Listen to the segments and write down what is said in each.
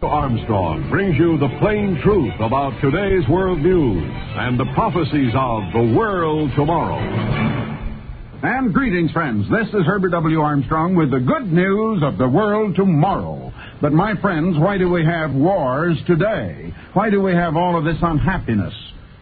Armstrong brings you the plain truth about today's world news and the prophecies of the world tomorrow. And greetings, friends. This is Herbert W. Armstrong with the good news of the world tomorrow. But, my friends, why do we have wars today? Why do we have all of this unhappiness?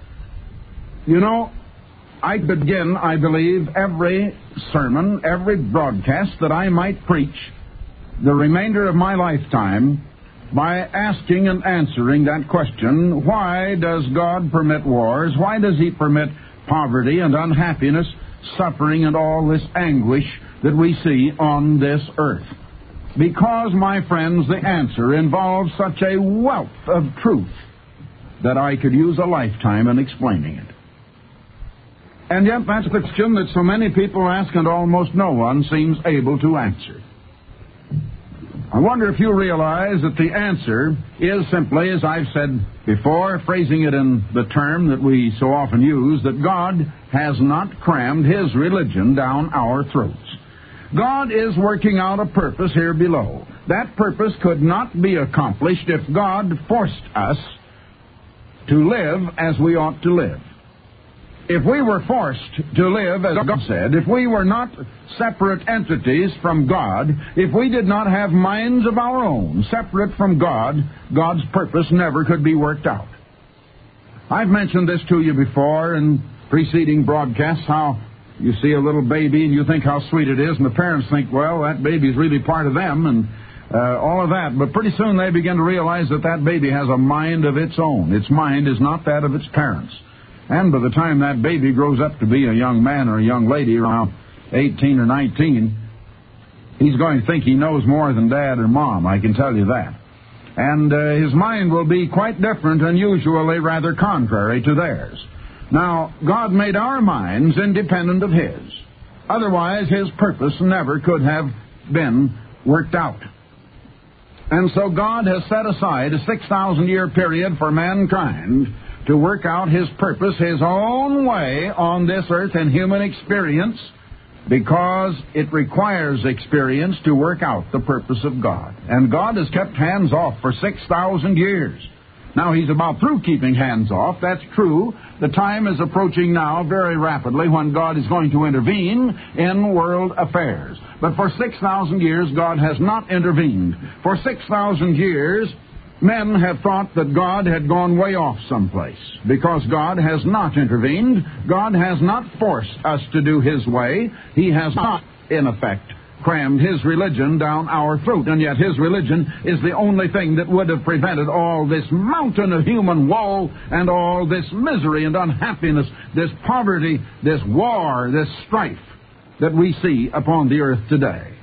You know, I begin, I believe, every sermon, every broadcast that I might preach the remainder of my lifetime by asking and answering that question: why does God permit wars? Why does He permit poverty and unhappiness, suffering, and all this anguish that we see on this earth? Because, my friends, the answer involves such a wealth of truth that I could use a lifetime in explaining it. And yet that's the question that so many people ask and almost no one seems able to answer. I wonder if you realize that the answer is simply, as I've said before, phrasing it in the term that we so often use, that God has not crammed His religion down our throats. God is working out a purpose here below. That purpose could not be accomplished if God forced us to live as we ought to live. If we were forced to live, as God said, if we were not separate entities from God, if we did not have minds of our own, separate from God, God's purpose never could be worked out. I've mentioned this to you before in preceding broadcasts, how you see a little baby and you think how sweet it is, and the parents think, well, that baby's really part of them, and all of that. But pretty soon they begin to realize that that baby has a mind of its own. Its mind is not that of its parents. And by the time that baby grows up to be a young man or a young lady around 18 or 19, he's going to think he knows more than dad or mom, I can tell you that. And his mind will be quite different and usually rather contrary to theirs. Now, God made our minds independent of His. Otherwise, His purpose never could have been worked out. And so God has set aside a 6,000-year period for mankind to work out His purpose His own way on this earth in human experience, because it requires experience to work out the purpose of God. And God has kept hands off for 6,000 years. Now, He's about through keeping hands off. That's true. The time is approaching now very rapidly when God is going to intervene in world affairs. But for 6,000 years, God has not intervened. For 6,000 years, men have thought that God had gone way off someplace, because God has not intervened. God has not forced us to do His way. He has not, in effect, crammed His religion down our throat. And yet His religion is the only thing that would have prevented all this mountain of human woe and all this misery and unhappiness, this poverty, this war, this strife that we see upon the earth today.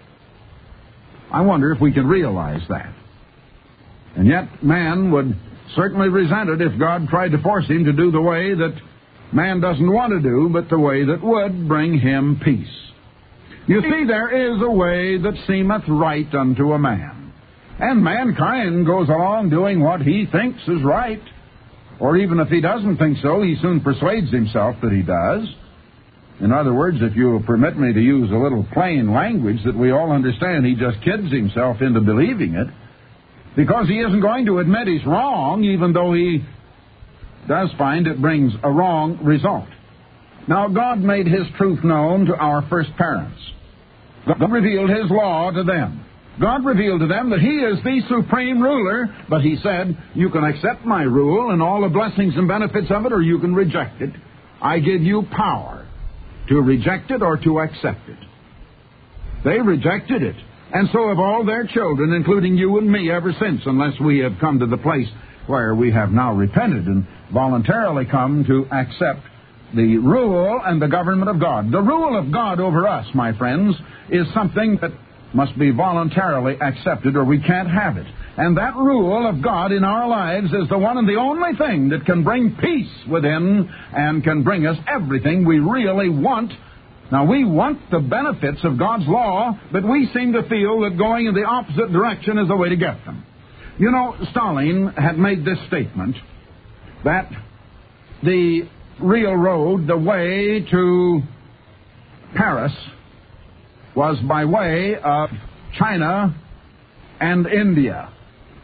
I wonder if we can realize that. And yet man would certainly resent it if God tried to force him to do the way that man doesn't want to do, but the way that would bring him peace. You see, there is a way that seemeth right unto a man. And mankind goes along doing what he thinks is right. Or even if he doesn't think so, he soon persuades himself that he does. In other words, if you will permit me to use a little plain language that we all understand, he just kids himself into believing it, because he isn't going to admit he's wrong, even though he does find it brings a wrong result. Now, God made His truth known to our first parents. God revealed His law to them. God revealed to them that He is the supreme ruler, but He said, you can accept my rule and all the blessings and benefits of it, or you can reject it. I give you power to reject it or to accept it. They rejected it. And so have all their children, including you and me, ever since, unless we have come to the place where we have now repented and voluntarily come to accept the rule and the government of God. The rule of God over us, my friends, is something that must be voluntarily accepted, or we can't have it. And that rule of God in our lives is the one and the only thing that can bring peace within and can bring us everything we really want. Now, we want the benefits of God's law, but we seem to feel that going in the opposite direction is the way to get them. You know, Stalin had made this statement, that the real road, the way to Paris, was by way of China and India.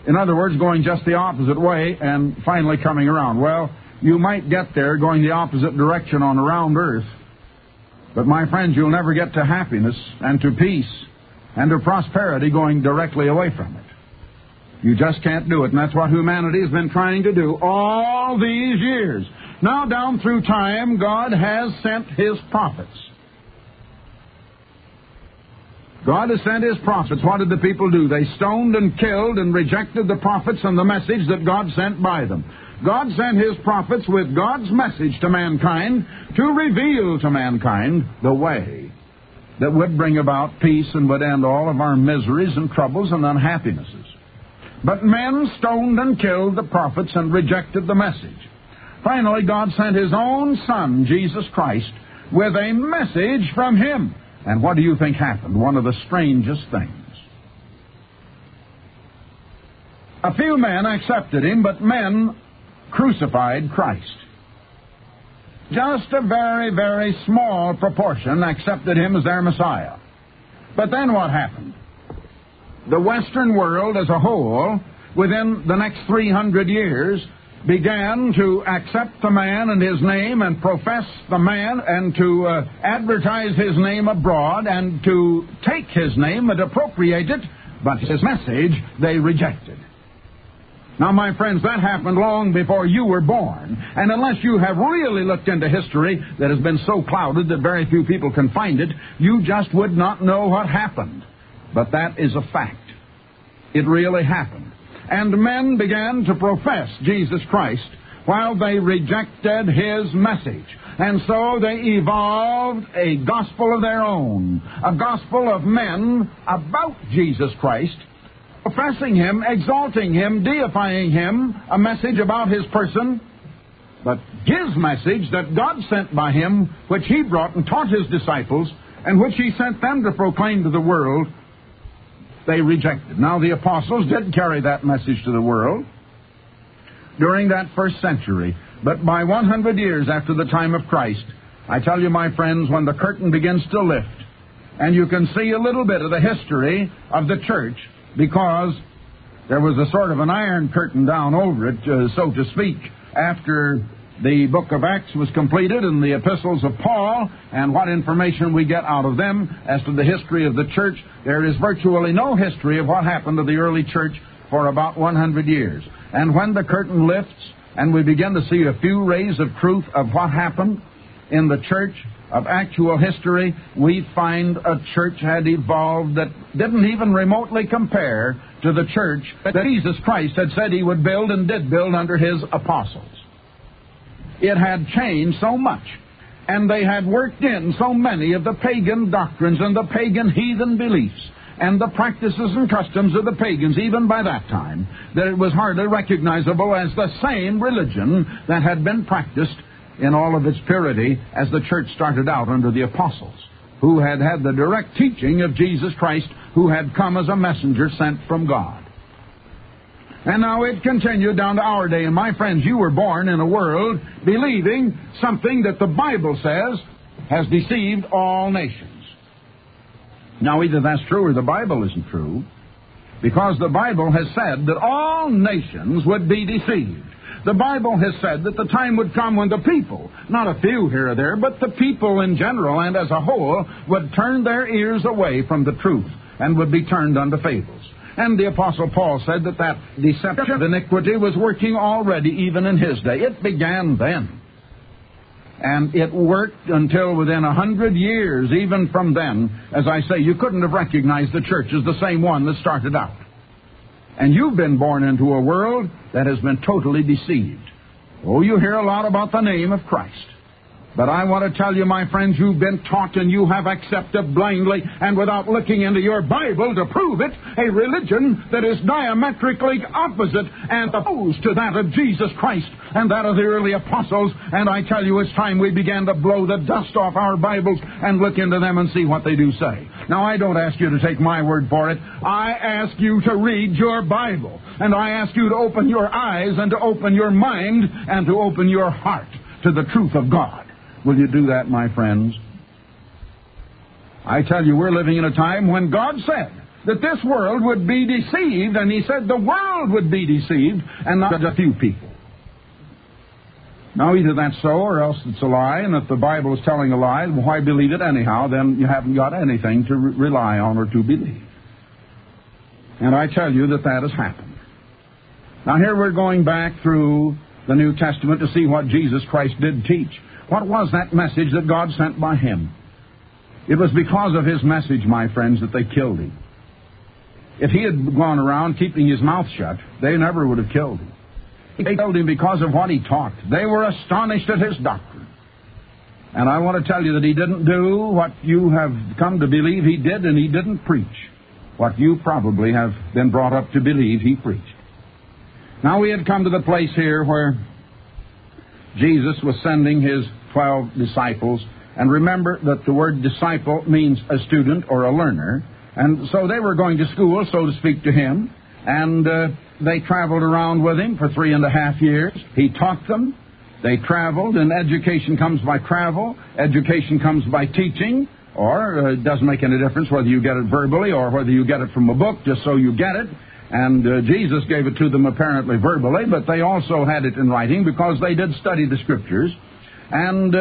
In other words, going just the opposite way and finally coming around. Well, you might get there going the opposite direction on a round earth. But my friends, you'll never get to happiness and to peace and to prosperity going directly away from it. You just can't do it, and that's what humanity has been trying to do all these years. Now, down through time, God has sent His prophets. God has sent His prophets. What did the people do? They stoned and killed and rejected the prophets and the message that God sent by them. God sent His prophets with God's message to mankind to reveal to mankind the way that would bring about peace and would end all of our miseries and troubles and unhappinesses. But men stoned and killed the prophets and rejected the message. Finally, God sent His own Son, Jesus Christ, with a message from Him. And what do you think happened? One of the strangest things. A few men accepted Him, but men crucified Christ. Just a very, very small proportion accepted Him as their Messiah. But then what happened? The Western world as a whole, within the next 300 years, began to accept the man and his name and profess the man and to advertise his name abroad and to take his name and appropriate it, but his message they rejected. Now, my friends, that happened long before you were born. And unless you have really looked into history that has been so clouded that very few people can find it, you just would not know what happened. But that is a fact. It really happened. And men began to profess Jesus Christ while they rejected His message. And so they evolved a gospel of their own, a gospel of men about Jesus Christ, professing Him, exalting Him, deifying Him, a message about His person. But His message that God sent by Him, which He brought and taught His disciples, and which He sent them to proclaim to the world, they rejected. Now, the apostles did carry that message to the world during that first century. But by 100 years after the time of Christ, I tell you, my friends, when the curtain begins to lift, and you can see a little bit of the history of the church, because there was a sort of an iron curtain down over it, so to speak, after the book of Acts was completed and the epistles of Paul, and what information we get out of them as to the history of the church. There is virtually no history of what happened to the early church for about 100 years. And when the curtain lifts and we begin to see a few rays of truth of what happened in the church of actual history, we find a church had evolved that didn't even remotely compare to the church that Jesus Christ had said He would build and did build under His apostles. It had changed so much, and they had worked in so many of the pagan doctrines and the pagan heathen beliefs and the practices and customs of the pagans even by that time, that it was hardly recognizable as the same religion that had been practiced in all of its purity as the church started out under the apostles, who had had the direct teaching of Jesus Christ, who had come as a messenger sent from God. And now it continued down to our day. And my friends, you were born in a world believing something that the Bible says has deceived all nations. Now, either that's true or the Bible isn't true, because the Bible has said that all nations would be deceived. The Bible has said that the time would come when the people, not a few here or there, but the people in general and as a whole, would turn their ears away from the truth and would be turned unto fables. And the Apostle Paul said that that deception of iniquity was working already even in his day. It began then. And it worked until within 100 years, even from then. As I say, you couldn't have recognized the church as the same one that started out. And you've been born into a world that has been totally deceived. Oh, you hear a lot about the name of Christ. But I want to tell you, my friends, you've been taught and you have accepted blindly and without looking into your Bible to prove it, a religion that is diametrically opposite and opposed to that of Jesus Christ and that of the early apostles. And I tell you, it's time we began to blow the dust off our Bibles and look into them and see what they do say. Now, I don't ask you to take my word for it. I ask you to read your Bible. And I ask you to open your eyes and to open your mind and to open your heart to the truth of God. Will you do that, my friends? I tell you, we're living in a time when God said that this world would be deceived, and he said the world would be deceived, and not just a few people. Now, either that's so or else it's a lie, and if the Bible is telling a lie, why believe it anyhow? Then you haven't got anything to rely on or to believe. And I tell you that has happened. Now, here we're going back through the New Testament to see what Jesus Christ did teach. What was that message that God sent by him? It was because of his message, my friends, that they killed him. If he had gone around keeping his mouth shut, they never would have killed him. They killed him because of what he taught. They were astonished at his doctrine. And I want to tell you that he didn't do what you have come to believe he did, and he didn't preach what you probably have been brought up to believe he preached. Now, we had come to the place here where Jesus was sending his 12 disciples. And remember that the word disciple means a student or a learner. And so they were going to school, so to speak, to him. And they traveled around with him for 3.5 years. He taught them. They traveled, and education comes by travel. Education comes by teaching. Or it doesn't make any difference whether you get it verbally or whether you get it from a book, just so you get it. And Jesus gave it to them apparently verbally, but they also had it in writing because they did study the Scriptures. And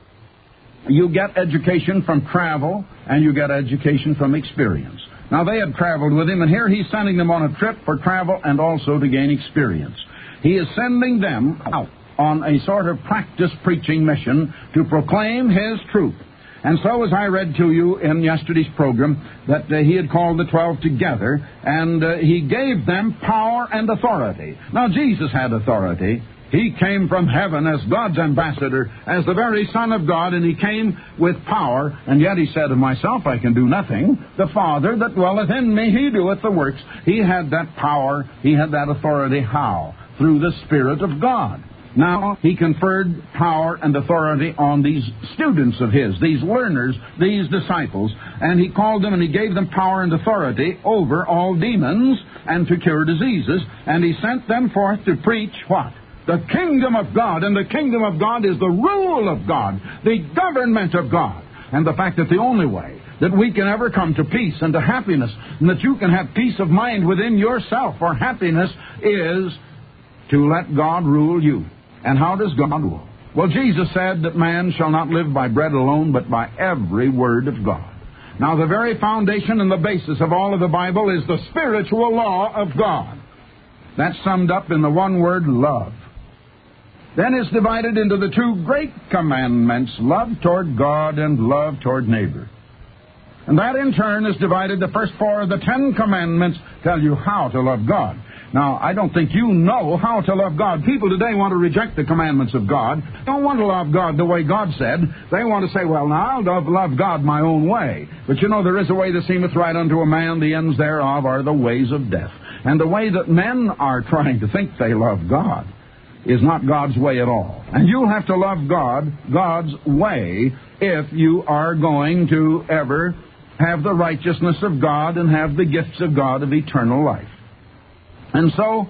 you get education from travel, and you get education from experience. Now, they had traveled with him, and here he's sending them on a trip for travel and also to gain experience. He is sending them out on a sort of practice preaching mission to proclaim his truth. And so, as I read to you in yesterday's program, that he had called the 12 together, and he gave them power and authority. Now, Jesus had authority. He came from heaven as God's ambassador, as the very Son of God, and he came with power. And yet he said, of myself I can do nothing. The Father that dwelleth in me, he doeth the works. He had that power, he had that authority. How? Through the Spirit of God. Now, he conferred power and authority on these students of his, these learners, these disciples, and he called them and he gave them power and authority over all demons and to cure diseases, and he sent them forth to preach what? The kingdom of God, and the kingdom of God is the rule of God, the government of God, and the fact that the only way that we can ever come to peace and to happiness, and that you can have peace of mind within yourself or happiness, is to let God rule you. And how does God rule? Well, Jesus said that man shall not live by bread alone, but by every word of God. Now, the very foundation and the basis of all of the Bible is the spiritual law of God. That's summed up in the one word, love. Then it's divided into the two great commandments, love toward God and love toward neighbor. And that in turn is divided. The first 4 of the 10 commandments tell you how to love God. Now, I don't think you know how to love God. People today want to reject the commandments of God. They don't want to love God the way God said. They want to say, well, now I'll love God my own way. But you know, there is a way that seemeth right unto a man, the ends thereof are the ways of death. And the way that men are trying to think they love God is not God's way at all. And you'll have to love God God's way if you are going to ever have the righteousness of God and have the gifts of God of eternal life. And so,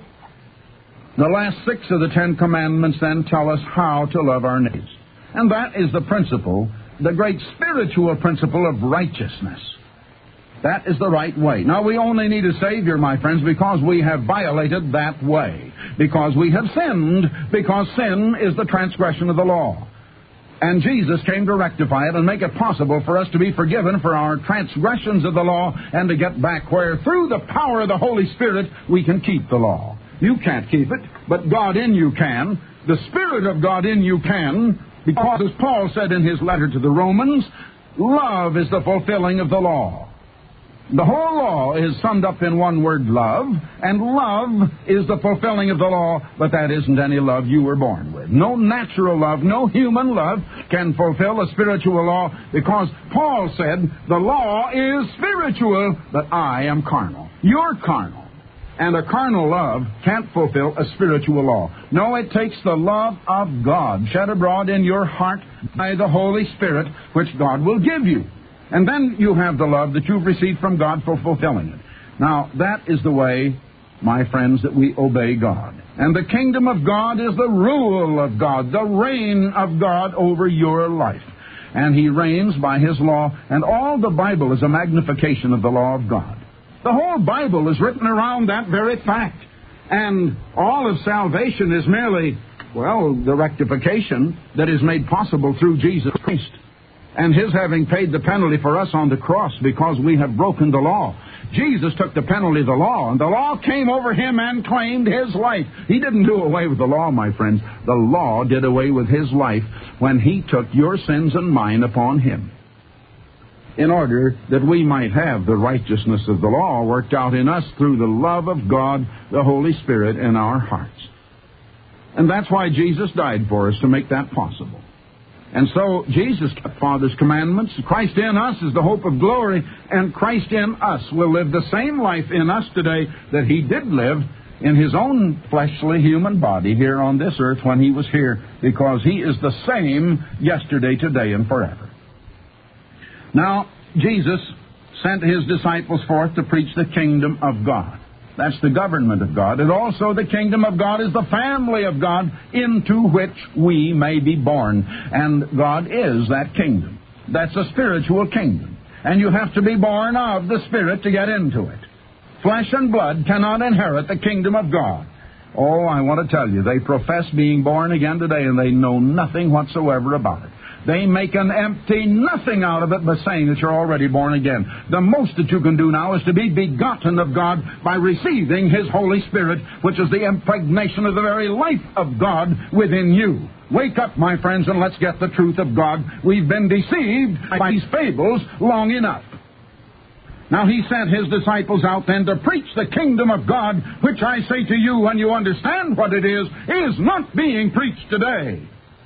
the last 6 of the 10 commandments then tell us how to love our neighbors. And that is the principle, the great spiritual principle of righteousness. That is the right way. Now, we only need a Savior, my friends, because we have violated that way. Because we have sinned. Because sin is the transgression of the law. And Jesus came to rectify it and make it possible for us to be forgiven for our transgressions of the law and to get back where, through the power of the Holy Spirit, we can keep the law. You can't keep it, but God in you can. The Spirit of God in you can, because, as Paul said in his letter to the Romans, love is the fulfilling of the law. The whole law is summed up in one word, love, and love is the fulfilling of the law, but that isn't any love you were born with. No natural love, no human love can fulfill a spiritual law, because Paul said, the law is spiritual, but I am carnal. You're carnal. And a carnal love can't fulfill a spiritual law. No, it takes the love of God shed abroad in your heart by the Holy Spirit, which God will give you. And then you have the love that you've received from God for fulfilling it. Now, that is the way, my friends, that we obey God. And the kingdom of God is the rule of God, the reign of God over your life. And He reigns by His law, and all the Bible is a magnification of the law of God. The whole Bible is written around that very fact. And all of salvation is merely, the rectification that is made possible through Jesus Christ and His having paid the penalty for us on the cross because we have broken the law. Jesus took the penalty of the law, and the law came over Him and claimed His life. He didn't do away with the law, my friends. The law did away with His life when He took your sins and mine upon Him, in order that we might have the righteousness of the law worked out in us through the love of God, the Holy Spirit, in our hearts. And that's why Jesus died for us, to make that possible. And so Jesus kept Father's commandments. Christ in us is the hope of glory, and Christ in us will live the same life in us today that He did live in His own fleshly human body here on this earth when He was here, because He is the same yesterday, today, and forever. Now, Jesus sent His disciples forth to preach the kingdom of God. That's the government of God. And also the kingdom of God is the family of God into which we may be born. And God is that kingdom. That's a spiritual kingdom. And you have to be born of the Spirit to get into it. Flesh and blood cannot inherit the kingdom of God. Oh, I want to tell you, they profess being born again today, and they know nothing whatsoever about it. They make an empty nothing out of it by saying that you're already born again. The most that you can do now is to be begotten of God by receiving His Holy Spirit, which is the impregnation of the very life of God within you. Wake up, my friends, and let's get the truth of God. We've been deceived by these fables long enough. Now, He sent His disciples out then to preach the kingdom of God, which I say to you, when you understand what it is not being preached today.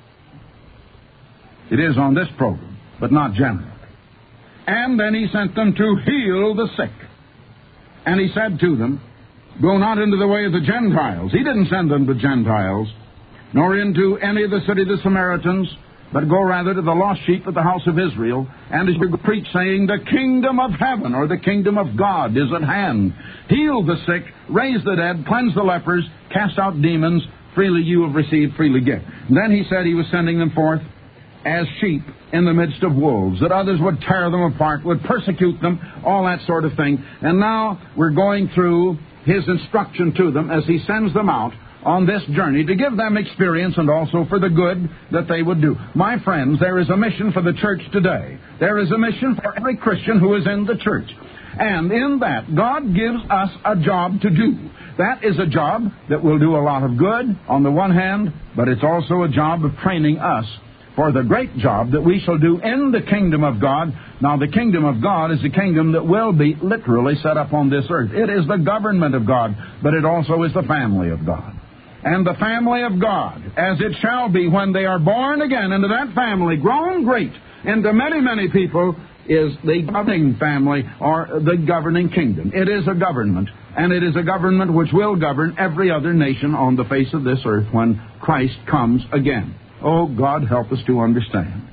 It is on this program, but not generally. And then He sent them to heal the sick. And He said to them, go not into the way of the Gentiles. He didn't send them to Gentiles, nor into any of the city of the Samaritans, but go rather to the lost sheep of the house of Israel, and as you preach, saying, the kingdom of heaven, or the kingdom of God, is at hand. Heal the sick, raise the dead, cleanse the lepers, cast out demons. Freely you have received, freely give. And then He said He was sending them forth as sheep in the midst of wolves, that others would tear them apart, would persecute them, all that sort of thing. And now we're going through His instruction to them as He sends them out on this journey to give them experience and also for the good that they would do. My friends, there is a mission for the church today. There is a mission for every Christian who is in the church. And in that, God gives us a job to do. That is a job that will do a lot of good on the one hand, but it's also a job of training us for the great job that we shall do in the kingdom of God. Now, the kingdom of God is the kingdom that will be literally set up on this earth. It is the government of God, but it also is the family of God. And the family of God, as it shall be when they are born again into that family, grown great into many, many people, is the governing family or the governing kingdom. It is a government, and it is a government which will govern every other nation on the face of this earth when Christ comes again. Oh, God, help us to understand.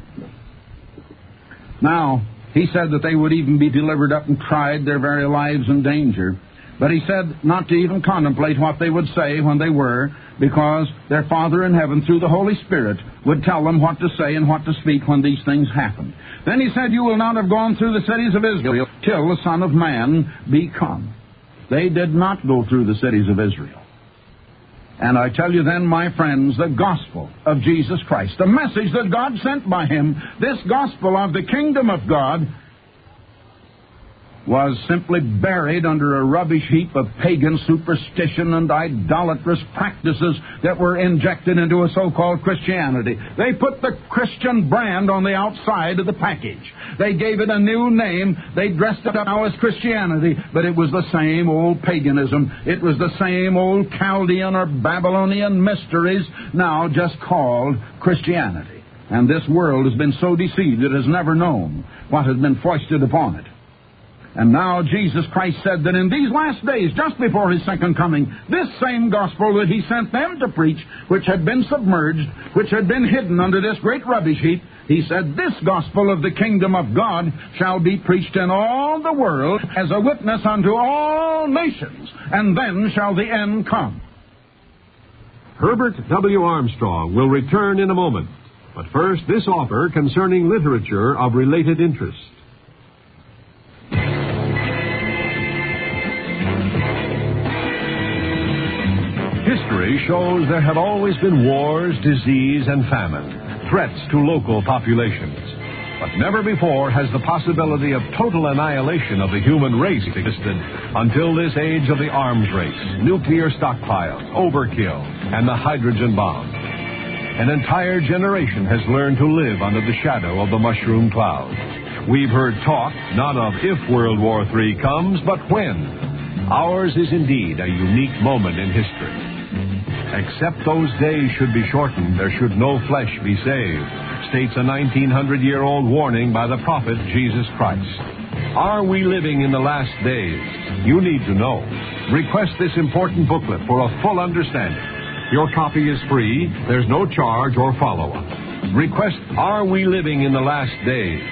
Now, He said that they would even be delivered up and tried, their very lives in danger. But He said not to even contemplate what they would say when they were, because their Father in heaven, through the Holy Spirit, would tell them what to say and what to speak when these things happen. Then He said, you will not have gone through the cities of Israel till the Son of Man be come. They did not go through the cities of Israel. And I tell you then, my friends, the gospel of Jesus Christ, the message that God sent by Him, this gospel of the kingdom of God, was simply buried under a rubbish heap of pagan superstition and idolatrous practices that were injected into a so-called Christianity. They put the Christian brand on the outside of the package. They gave it a new name. They dressed it up now as Christianity, but it was the same old paganism. It was the same old Chaldean or Babylonian mysteries, now just called Christianity. And this world has been so deceived it has never known what has been foisted upon it. And now Jesus Christ said that in these last days, just before His second coming, this same gospel that He sent them to preach, which had been submerged, which had been hidden under this great rubbish heap, He said, this gospel of the kingdom of God shall be preached in all the world as a witness unto all nations, and then shall the end come. Herbert W. Armstrong will return in a moment. But first, this offer concerning literature of related interest. History shows there have always been wars, disease, and famine, threats to local populations. But never before has the possibility of total annihilation of the human race existed until this age of the arms race, nuclear stockpiles, overkill, and the hydrogen bomb. An entire generation has learned to live under the shadow of the mushroom cloud. We've heard talk not of if World War III comes, but when. Ours is indeed a unique moment in history. Except those days should be shortened, there should no flesh be saved, states a 1900-year-old warning by the prophet Jesus Christ. Are we living in the last days? You need to know. Request this important booklet for a full understanding. Your copy is free. There's no charge or follow-up. Request, Are We Living in the Last Days?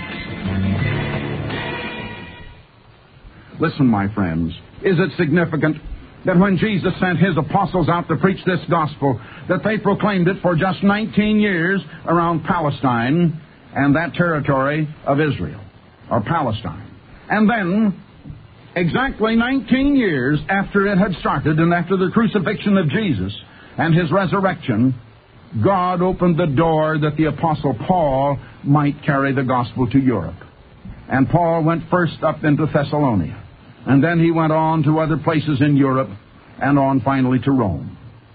Listen, my friends, is it significant that when Jesus sent his apostles out to preach this gospel, that they proclaimed it for just 19 years around Palestine and that territory of Israel, or Palestine. And then, exactly 19 years after it had started and after the crucifixion of Jesus and his resurrection, God opened the door that the apostle Paul might carry the gospel to Europe. And Paul went first up into Thessalonica. And then he went on to other places in Europe and on finally to Rome.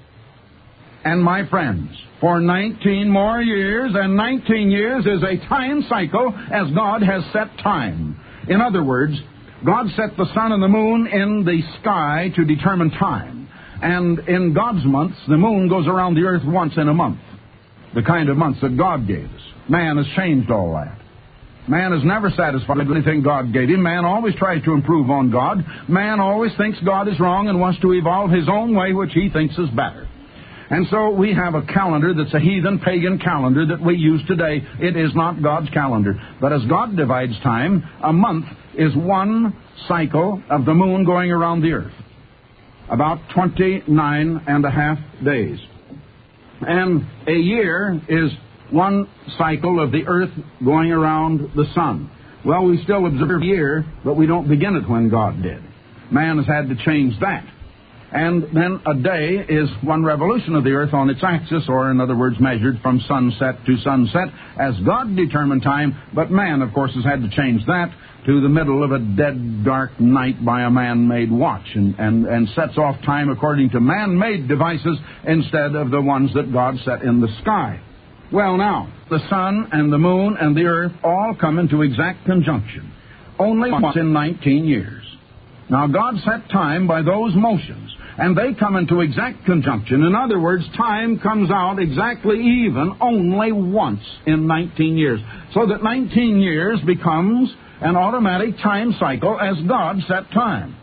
And my friends, for 19 more years, and 19 years is a time cycle as God has set time. In other words, God set the sun and the moon in the sky to determine time. And in God's months, the moon goes around the earth once in a month, the kind of months that God gave us. Man has changed all that. Man is never satisfied with anything God gave him. Man always tries to improve on God. Man always thinks God is wrong and wants to evolve his own way, which he thinks is better. And so we have a calendar that's a heathen, pagan calendar that we use today. It is not God's calendar. But as God divides time, a month is one cycle of the moon going around the earth. About 29 and a half days. And a year is one cycle of the earth going around the sun. Well, we still observe a year, but we don't begin it when God did. Man has had to change that. And then a day is one revolution of the earth on its axis, or in other words, measured from sunset to sunset, as God determined time. But man, of course, has had to change that to the middle of a dead, dark night by a man-made watch, and sets off time according to man-made devices instead of the ones that God set in the sky. Well, now, the sun and the moon and the earth all come into exact conjunction, only once in 19 years. Now, God set time by those motions, and they come into exact conjunction. In other words, time comes out exactly even only once in 19 years. So that 19 years becomes an automatic time cycle as God set time.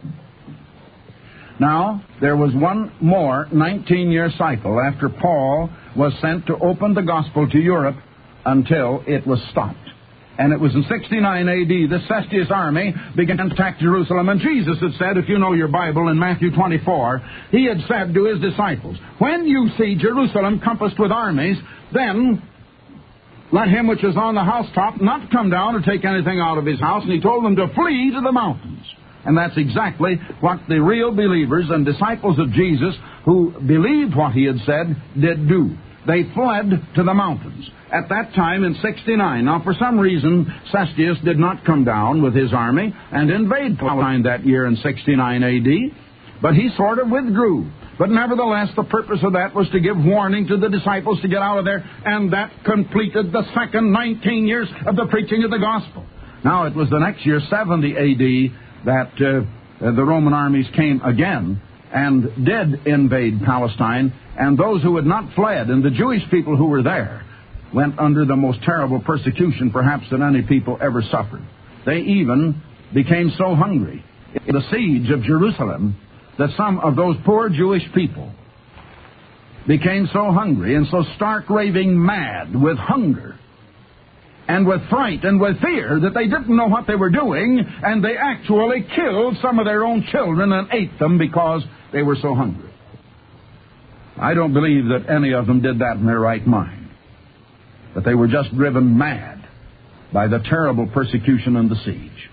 Now, there was one more 19-year cycle after Paul was sent to open the gospel to Europe until it was stopped. And it was in 69 A.D. the Cestius army began to attack Jerusalem. And Jesus had said, if you know your Bible, in Matthew 24, he had said to his disciples, when you see Jerusalem compassed with armies, then let him which is on the housetop not come down or take anything out of his house. And he told them to flee to the mountains. And that's exactly what the real believers and disciples of Jesus who believed what he had said did do. They fled to the mountains. At that time in 69, now for some reason Cestius did not come down with his army and invade Palestine that year in 69 A.D., but he sort of withdrew. But nevertheless, the purpose of that was to give warning to the disciples to get out of there, and that completed the second 19 years of the preaching of the gospel. Now it was the next year, 70 A.D., that the Roman armies came again and did invade Palestine, and those who had not fled, and the Jewish people who were there, went under the most terrible persecution perhaps that any people ever suffered. They even became so hungry in the siege of Jerusalem that some of those poor Jewish people became so hungry and so stark raving mad with hunger and with fright and with fear that they didn't know what they were doing, and they actually killed some of their own children and ate them because they were so hungry. I don't believe that any of them did that in their right mind, but they were just driven mad by the terrible persecution and the siege.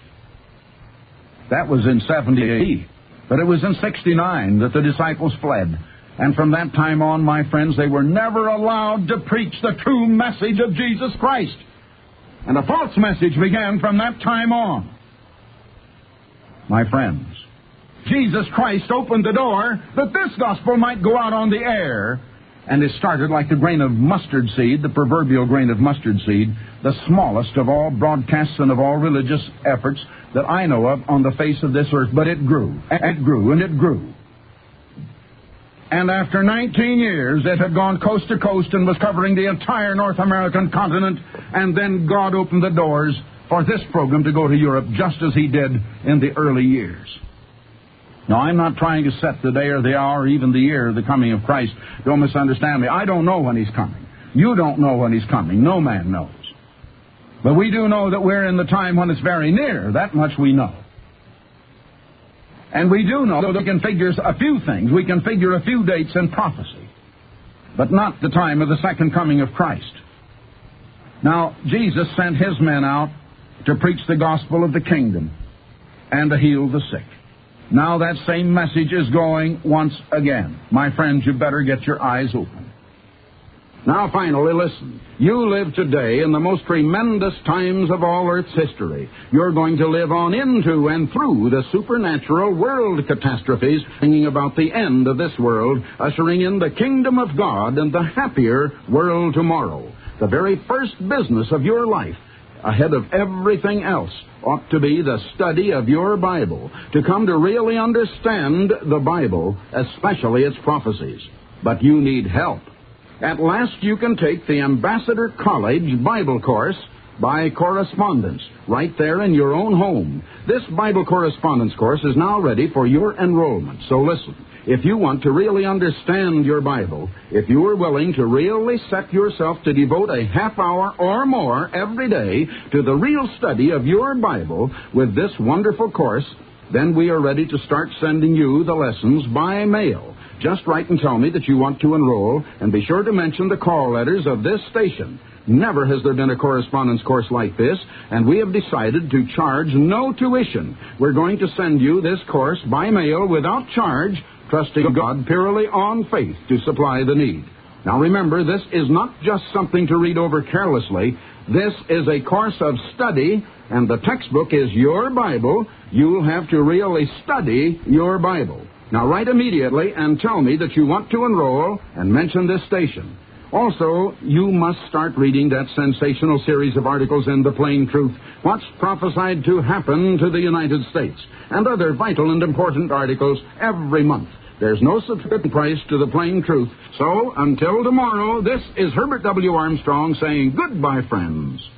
That was in 70 A.D., but it was in 69 that the disciples fled. And from that time on, my friends, they were never allowed to preach the true message of Jesus Christ. And a false message began from that time on. My friends, Jesus Christ opened the door that this gospel might go out on the air. And it started like the grain of mustard seed, the proverbial grain of mustard seed, the smallest of all broadcasts and of all religious efforts that I know of on the face of this earth. But it grew, and it grew, and it grew. And after 19 years, it had gone coast to coast and was covering the entire North American continent. And then God opened the doors for this program to go to Europe, just as He did in the early years. Now, I'm not trying to set the day or the hour or even the year of the coming of Christ. Don't misunderstand me. I don't know when He's coming. You don't know when He's coming. No man knows. But we do know that we're in the time when it's very near. That much we know. And we do know that we can figure a few things. We can figure a few dates in prophecy. But not the time of the second coming of Christ. Now, Jesus sent His men out to preach the gospel of the kingdom and to heal the sick. Now that same message is going once again. My friends, you better get your eyes open. Now finally, listen. You live today in the most tremendous times of all Earth's history. You're going to live on into and through the supernatural world catastrophes bringing about the end of this world, ushering in the kingdom of God and the happier world tomorrow. The very first business of your life, ahead of everything else, ought to be the study of your Bible, to come to really understand the Bible, especially its prophecies. But you need help. At last you can take the Ambassador College Bible course by correspondence, right there in your own home. This Bible correspondence course is now ready for your enrollment. So listen, if you want to really understand your Bible, if you are willing to really set yourself to devote a half hour or more every day to the real study of your Bible with this wonderful course, then we are ready to start sending you the lessons by mail. Just write and tell me that you want to enroll, and be sure to mention the call letters of this station. Never has there been a correspondence course like this, and we have decided to charge no tuition. We're going to send you this course by mail without charge, trusting God purely on faith to supply the need. Now remember, this is not just something to read over carelessly. This is a course of study, and the textbook is your Bible. You'll have to really study your Bible. Now write immediately and tell me that you want to enroll and mention this station. Also, you must start reading that sensational series of articles in The Plain Truth, What's Prophesied to Happen to the United States, and other vital and important articles every month. There's no subscription price to The Plain Truth. So, until tomorrow, this is Herbert W. Armstrong saying goodbye, friends.